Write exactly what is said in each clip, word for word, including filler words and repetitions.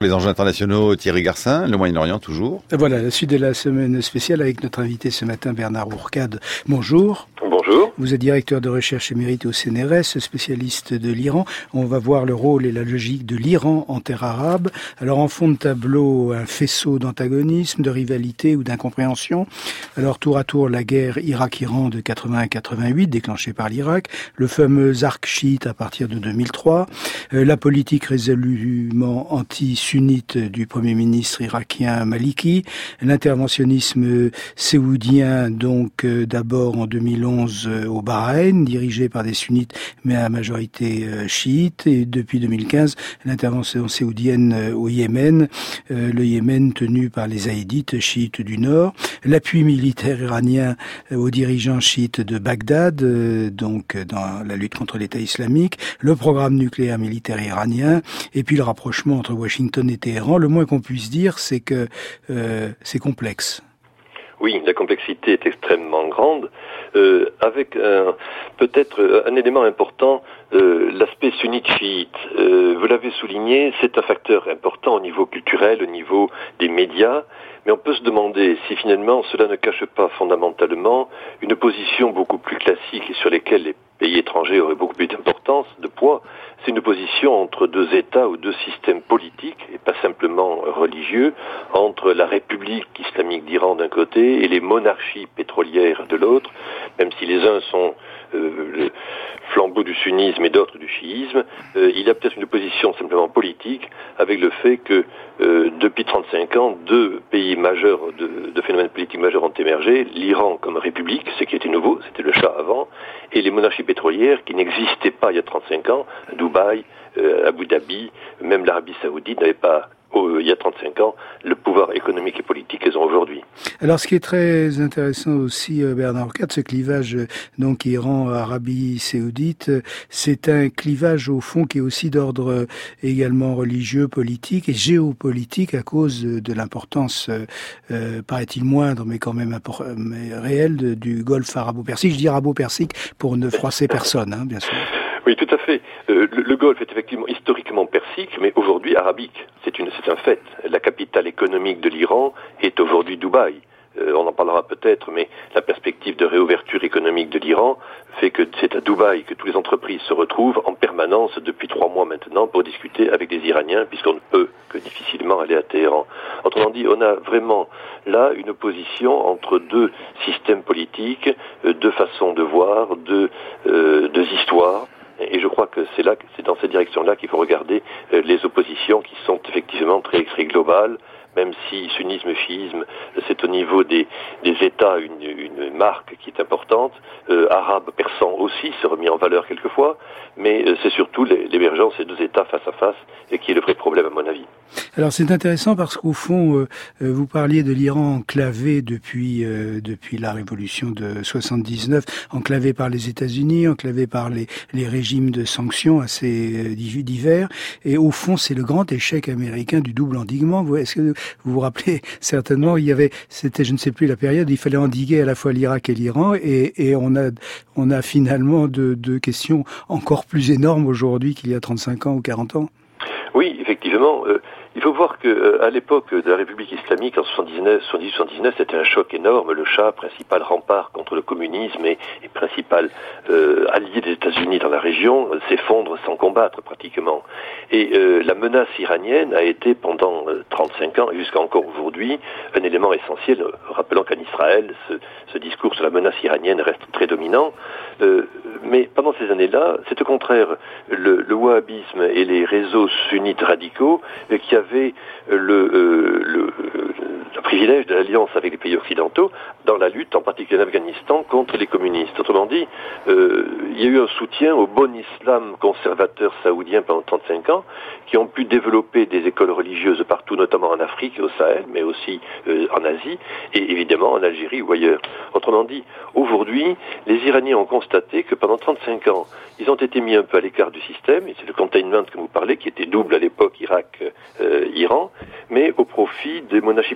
Les enjeux internationaux, Thierry Garcin, le Moyen-Orient toujours. Voilà, la suite de la semaine spéciale avec notre invité ce matin, Bernard Ourcade. Bonjour. Bonjour. Vous êtes directeur de recherche émérite au C N R S, spécialiste de l'Iran. On va voir le rôle et la logique de l'Iran en terre arabe. Alors en fond de tableau, un faisceau d'antagonisme, de rivalité ou d'incompréhension. Alors tour à tour, la guerre Irak-Iran de quatre-vingt à quatre-vingt-huit, déclenchée par l'Irak. Le fameux arc chiite à partir de deux mille trois. Euh, la politique résolument anti-sunnite du Premier ministre irakien Maliki. L'interventionnisme saoudien, donc euh, d'abord en deux mille onze au Bahreïn, dirigé par des sunnites mais à majorité euh, chiite, et depuis deux mille quinze l'intervention saoudienne euh, au Yémen, euh, le Yémen tenu par les Zaïdites chiites du Nord, l'appui militaire iranien euh, aux dirigeants chiites de Bagdad, euh, donc dans la lutte contre l'État islamique, le programme nucléaire militaire iranien, et puis le rapprochement entre Washington et Téhéran. Le moins qu'on puisse dire, c'est que euh, c'est complexe. Oui, la complexité est extrêmement grande, euh, avec un, peut-être un élément important, euh, l'aspect sunnite-chiite. Euh, vous l'avez souligné, c'est un facteur important au niveau culturel, au niveau des médias, mais on peut se demander si finalement cela ne cache pas fondamentalement une position beaucoup plus classique et sur laquelle les pays étrangers auraient beaucoup plus d'importance, de poids. C'est une opposition entre deux États ou deux systèmes politiques, et pas simplement religieux, entre la République islamique d'Iran d'un côté et les monarchies pétrolières de l'autre, même si les uns sont euh, le flambeau du sunnisme et d'autres du chiisme, euh, il y a peut-être une opposition simplement politique avec le fait que euh, depuis trente-cinq ans, deux pays majeurs, de, de phénomènes politiques majeurs ont émergé, l'Iran comme république, ce qui était nouveau, c'était le Shah avant, et les monarchies pétrolières qui n'existaient pas il y a trente-cinq ans, Dubaï, euh, Abu Dhabi, même l'Arabie Saoudite n'avait pas Oh, il y a trente-cinq ans, le pouvoir économique et politique qu'elles ont aujourd'hui. Alors, ce qui est très intéressant aussi, Bernard Ourcade, ce clivage, donc, Iran-Arabie Saoudite, c'est un clivage, au fond, qui est aussi d'ordre également religieux, politique et géopolitique à cause de l'importance, euh, paraît-il moindre, mais quand même import- mais réelle, de, du golfe arabo-persique. Je dis arabo-persique pour ne froisser personne, hein, bien sûr. Oui, tout à fait. Euh, le, le Golfe est effectivement historiquement persique, mais aujourd'hui arabique. C'est une, c'est un fait. La capitale économique de l'Iran est aujourd'hui Dubaï. Euh, on en parlera peut-être, mais la perspective de réouverture économique de l'Iran fait que c'est à Dubaï que toutes les entreprises se retrouvent en permanence depuis trois mois maintenant pour discuter avec les Iraniens, puisqu'on ne peut que difficilement aller à Téhéran. Autrement dit, on a vraiment là une opposition entre deux systèmes politiques, euh, deux façons de voir, deux, euh, deux histoires. Et je crois que c'est là, c'est dans cette direction-là qu'il faut regarder euh, les oppositions qui sont effectivement très, très globales, même si sunnisme, chiisme, c'est au niveau des, des États une, une marque qui est importante. Euh, arabe, persan aussi se remis en valeur quelquefois, mais euh, c'est surtout l'émergence de ces deux États face à face et qui est le vrai problème à mon avis. Alors c'est intéressant parce qu'au fond, euh, vous parliez de l'Iran enclavé depuis euh, depuis la révolution de soixante-dix-neuf, enclavé par les États-Unis, enclavé par les, les régimes de sanctions assez euh, divers. Et au fond, c'est le grand échec américain du double endiguement. Vous, est-ce que vous vous rappelez certainement, il y avait, c'était, je ne sais plus la période, il fallait endiguer à la fois l'Irak et l'Iran, et, et on a on a finalement deux de questions encore plus énormes aujourd'hui qu'il y a trente-cinq ans ou quarante ans. Oui, effectivement. Euh, il faut voir que euh, à l'époque de la République islamique, en soixante-dix-neuf, soixante-dix soixante-dix-neuf, c'était un choc énorme. Le Shah, principal rempart contre le communisme et, et principal euh, allié des États-Unis dans la région, euh, s'effondre sans combattre pratiquement. Et euh, la menace iranienne a été pendant euh, trente-cinq ans et jusqu'à encore aujourd'hui un élément essentiel. Rappelons qu'en Israël, ce, ce discours sur la menace iranienne reste très dominant. Euh, mais pendant ces années-là, c'est au contraire le, le wahhabisme et les réseaux sunnites radicaux euh, qui avaient le, euh, le, le privilège de l'alliance avec les pays occidentaux dans la lutte, en particulier en Afghanistan, contre les communistes. Autrement dit, euh, il y a eu un soutien au bon islam conservateur saoudien pendant trente-cinq ans, qui ont pu développer des écoles religieuses partout, notamment en Afrique et au Sahel, mais aussi euh, en Asie, et évidemment en Algérie ou ailleurs. Autrement dit, aujourd'hui, les Iraniens ont constaté que pendant trente-cinq ans, ils ont été mis un peu à l'écart du système, et c'est le containment que vous parlez, qui était double à l'époque Irak-Iran, euh, mais au profit des monarchies pétrolières,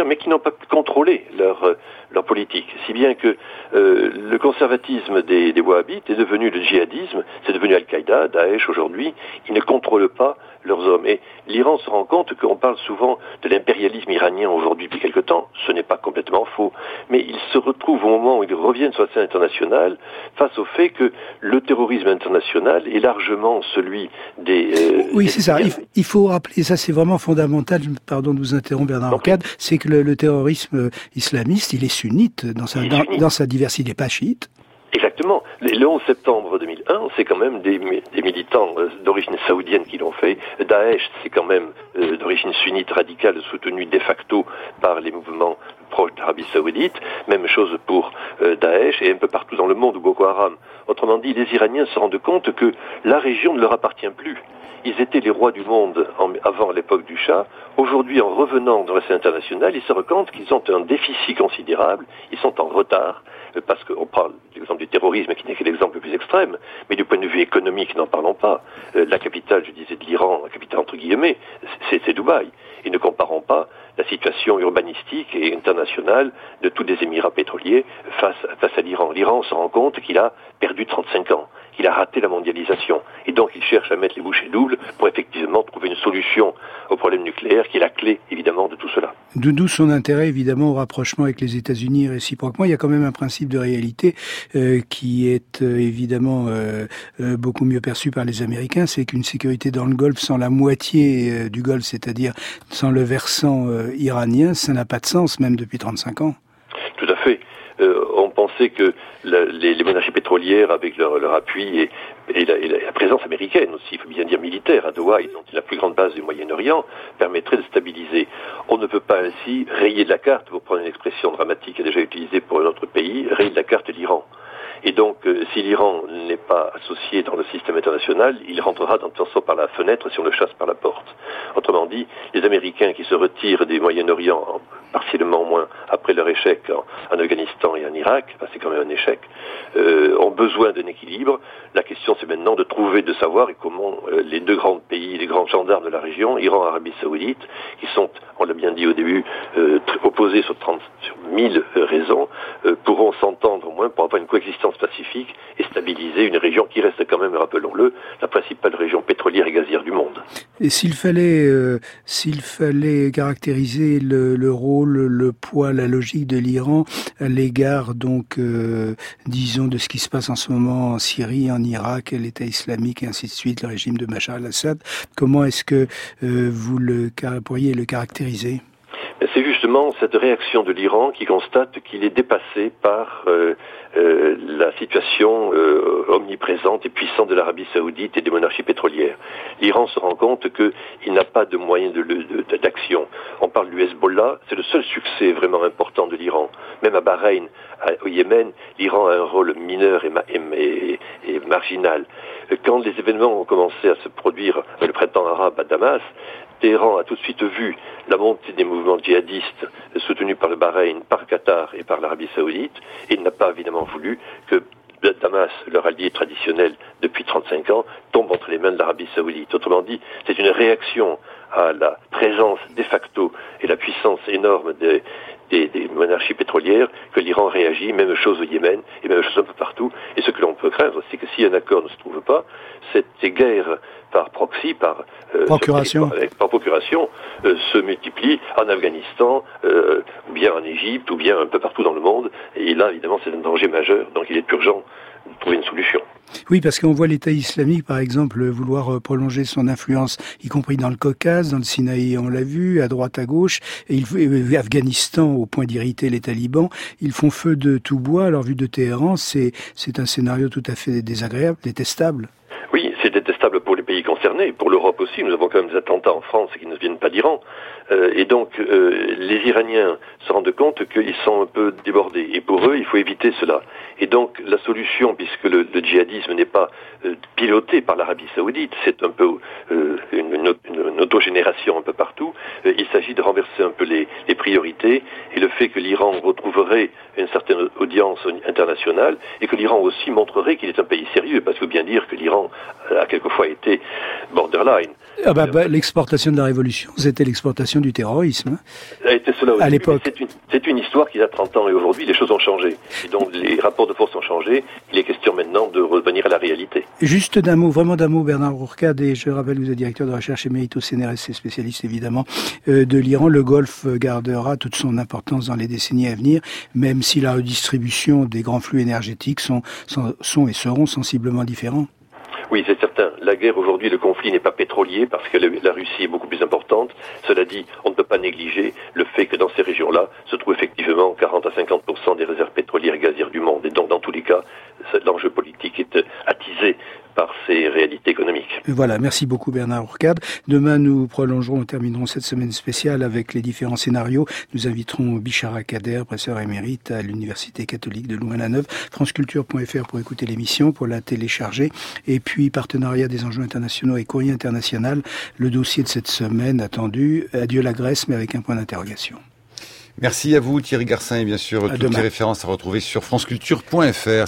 mais qui n'ont pas pu contrôler leur, euh, leur politique. Si bien que euh, le conservatisme des, des wahhabites est devenu le djihadisme, c'est devenu Al-Qaïda, Daesh aujourd'hui, ils ne contrôlent pas leurs hommes. Et l'Iran se rend compte qu'on parle souvent de l'impérialisme iranien aujourd'hui depuis quelque temps. Ce n'est pas complètement faux. Mais il se retrouve au moment où ils reviennent sur la scène internationale face au fait que le terrorisme international est largement celui des... Euh, oui, des c'est ça. Il, il faut rappeler, ça c'est vraiment fondamental, pardon de vous interrompre Bernard Ancade, c'est que le, le terrorisme islamiste, il est sunnite dans sa, dans, dans sa diversité, pas chiite. Exactement. Le onze septembre deux mille un, c'est quand même des, des militants d'origine saoudienne qui l'ont fait. Daesh, c'est quand même euh, d'origine sunnite radicale, soutenu de facto par les mouvements proches d'Arabie Saoudite. Même chose pour euh, Daesh et un peu partout dans le monde, ou Boko Haram. Autrement dit, les Iraniens se rendent compte que la région ne leur appartient plus. Ils étaient les rois du monde en, avant l'époque du Shah. Aujourd'hui, en revenant dans la scène internationale, ils se rendent compte qu'ils ont un déficit considérable. Ils sont en retard. Parce qu'on parle de l'exemple du terrorisme qui n'est que l'exemple le plus extrême, mais du point de vue économique, n'en parlons pas. Euh, la capitale, je disais, de l'Iran, la capitale entre guillemets, c'est, c'est Dubaï. Et ne comparons pas la situation urbanistique et internationale de tous les émirats pétroliers face, face à l'Iran. L'Iran se rend compte qu'il a perdu trente-cinq ans, qu'il a raté la mondialisation. Et donc il cherche à mettre les bouchées doubles pour effectivement trouver une solution au problème nucléaire qui est la clé, évidemment, de tout cela. D'où son intérêt, évidemment, au rapprochement avec les États-Unis réciproquement. Il y a quand même un principe de réalité euh, qui est euh, évidemment euh, euh, beaucoup mieux perçu par les Américains, c'est qu'une sécurité dans le Golfe sans la moitié euh, du Golfe, c'est-à-dire sans le versant euh, iranien, ça n'a pas de sens, même depuis trente-cinq ans. Tout à fait. Euh, on pensait que la, les, les monarchies pétrolières, avec leur, leur appui et, et, la, et la présence américaine aussi, il faut bien dire militaire, à Doha, ils ont la plus grande base du Moyen-Orient, permettrait de stabiliser. On ne peut pas ainsi rayer de la carte, pour prendre une expression dramatique qui est déjà utilisée pour un autre pays, rayer de la carte l'Iran. Et donc, euh, si l'Iran n'est pas associé dans le système international, il rentrera dans toute façon par la fenêtre si on le chasse par la porte. Autrement dit, les Américains qui se retirent des Moyen-Orient, partiellement au moins après leur échec en, en Afghanistan et en Irak, enfin, c'est quand même un échec, euh, ont besoin d'un équilibre. La question, c'est maintenant de trouver, de savoir et comment euh, les deux grands pays, les grands gendarmes de la région, Iran et Arabie Saoudite, qui sont, on l'a bien dit au début, euh, opposés sur, trente, sur mille euh, raisons, euh, pourront s'entendre au moins pour avoir une coexistence pacifique et stabiliser une région qui reste quand même, rappelons-le, la principale région pétrolière et gazière du monde. Et s'il fallait, euh, s'il fallait caractériser le, le rôle, le poids, la logique de l'Iran à l'égard, donc, euh, disons, de ce qui se passe en ce moment en Syrie, en Irak, l'État islamique et ainsi de suite, le régime de Bachar al-Assad, comment est-ce que euh, vous le pourriez le caractériser ? C'est justement cette réaction de l'Iran qui constate qu'il est dépassé par euh, euh, la situation euh, omniprésente et puissante de l'Arabie Saoudite et des monarchies pétrolières. L'Iran se rend compte qu'il n'a pas de moyens de, de, de, d'action. On parle du Hezbollah, c'est le seul succès vraiment important de l'Iran. Même à Bahreïn, à, au Yémen, l'Iran a un rôle mineur et, ma, et, et, et marginal. Quand les événements ont commencé à se produire le printemps arabe à Damas, Téhéran a tout de suite vu la montée des mouvements djihadistes soutenus par le Bahreïn, par Qatar et par l'Arabie Saoudite, et il n'a pas évidemment voulu que Damas, leur allié traditionnel depuis trente-cinq ans, tombe entre les mains de l'Arabie Saoudite. Autrement dit, c'est une réaction à la présence de facto et la puissance énorme des, des, des monarchies pétrolières que l'Iran réagit, même chose au Yémen et même chose un peu partout. Et ce que l'on peut craindre, c'est que si un accord ne se trouve pas, cette guerre par proxy, par euh, procuration, par, par procuration euh, se multiplie en Afghanistan, euh, ou bien en Égypte, ou bien un peu partout dans le monde. Et là, évidemment, c'est un danger majeur. Donc, il est urgent de trouver une solution. Oui, parce qu'on voit l'État islamique, par exemple, vouloir prolonger son influence, y compris dans le Caucase, dans le Sinaï, on l'a vu, à droite, à gauche, et il, Afghanistan, au point d'irriter les talibans, ils font feu de tout bois. Alors, vu de Téhéran, c'est, c'est un scénario tout à fait désagréable, détestable. Oui, c'est détestable pour les pays concernés, pour l'Europe aussi. Nous avons quand même des attentats en France qui ne viennent pas d'Iran. Euh, et donc, euh, les Iraniens se rendent compte qu'ils sont un peu débordés. Et pour eux, il faut éviter cela. Et donc, la solution, puisque le, le djihadisme n'est pas euh, piloté par l'Arabie Saoudite, c'est un peu euh, une, une, une autogénération un peu partout, euh, il s'agit de renverser un peu les, les priorités. Et le fait que l'Iran retrouverait une certaine audience internationale et que l'Iran aussi montrerait qu'il est un pays sérieux, parce qu'il faut bien dire que l'Iran a quelquefois été borderline. Ah bah, bah, l'exportation de la révolution, c'était l'exportation du terrorisme. C'était cela au à début, l'époque. C'est une, c'est une histoire qui a trente ans et aujourd'hui, les choses ont changé. Et donc, les rapports de force ont changé. Il est question maintenant de revenir à la réalité. Juste d'un mot, vraiment d'un mot, Bernard Rourcade, et je rappelle, vous êtes directeur de recherche émérite au C N R S et spécialiste évidemment euh, de l'Iran. Le Golfe gardera toute son importance dans les décennies à venir, même si la redistribution des grands flux énergétiques sont, sont, sont et seront sensiblement différents. Oui, c'est certain. La guerre aujourd'hui, le conflit n'est pas pétrolier parce que la Russie est beaucoup plus importante. Cela dit, on ne peut pas négliger le fait que dans ces régions-là se trouvent effectivement quarante à cinquante pour cent des réserves pétrolières et gazières du monde. Et donc, dans tous les cas, l'enjeu politique est attisé par ces réalités économiques. Voilà, merci beaucoup Bernard Rourcade. Demain, nous prolongerons, nous terminerons cette semaine spéciale avec les différents scénarios. Nous inviterons Bichara Kader, professeur émérite à l'Université catholique de Louvain-la-Neuve, franceculture point f r pour écouter l'émission, pour la télécharger. Et puis, partenariat des enjeux internationaux et courrier international, le dossier de cette semaine attendu. Adieu la Grèce, mais avec un point d'interrogation. Merci à vous Thierry Garcin et bien sûr à toutes demain. les références à retrouver sur franceculture point f r.